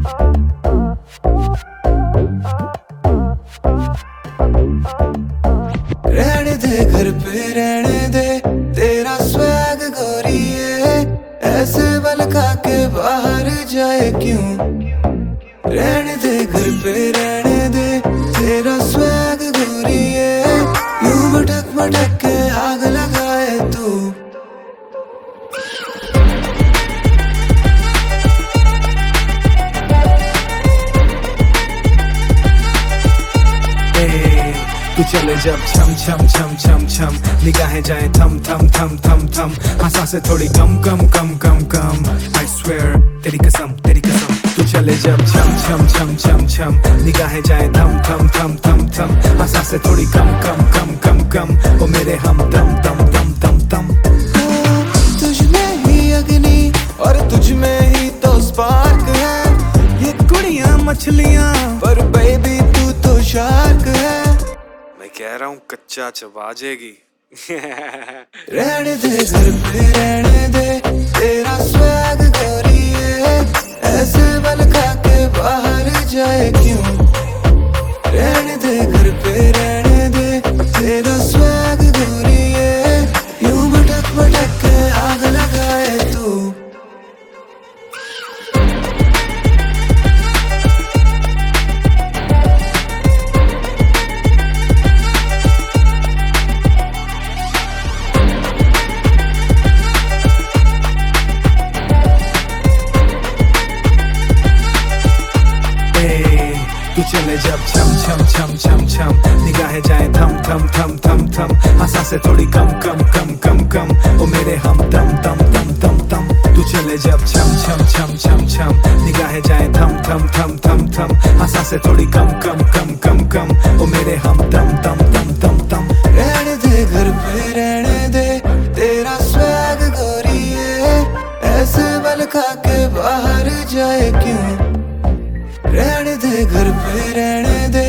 रहने दे घर पे रहने दे तेरा स्वैग गोरिए, ऐसे बल खा के बाहर जाए क्यों। रहने दे घर पे रहने दे तेरा स्वैग गोरिए, यूं मटक मटक के आग लगाए तू। तू चले जब छम छम छम छम छम, निगाहें जाए थम थम थम थम थम, हाँ से थोड़ी कम कम कम कम कम। I swear तेरी कसम तेरी कसम। तू चले जब छम छम छम छम छम, निगाहें जाए थम थम थम थम थम, हाँ से थोड़ी कम कम कम कम कम। ओ मेरे हम दम दम दम दम दम। तुझ में ही अग्नि और तुझ में ही तो स्पार्क है, ये कुड़ियां मछलियां पर बेबी तू तो शार्क है। मैं कह रहा हूँ कच्चा चबा जाएगी। रहने दे घर पे रहने दे तेरा स्वैग गोरिए, ऐसे बल खा के बाहर जाए क्यों। रहने दे घर पे रहने दे तेरा स्वैग गोरिए, यूं भटक भटक के आग लगाए तू। तू चले जब छम छम छम छम छम, निगाहें जाए थम थम थम थम थम, हाँ से थोड़ी कम कम कम कम कम। ओ मेरे हम दम दम दम दम दम। तू चले जब छम छम छम छम छम, निगाहें जाए थम थम थम थम थम, हाँ से थोड़ी कम कम कम कम कम। ओ मेरे हम दम दम दम दम दम। रहने दे घर पे रहने दे तेरा स्वैग गोरिए, ऐसे बल खा के बाहर जाए क्यों। रहने दे घर पे रहने दे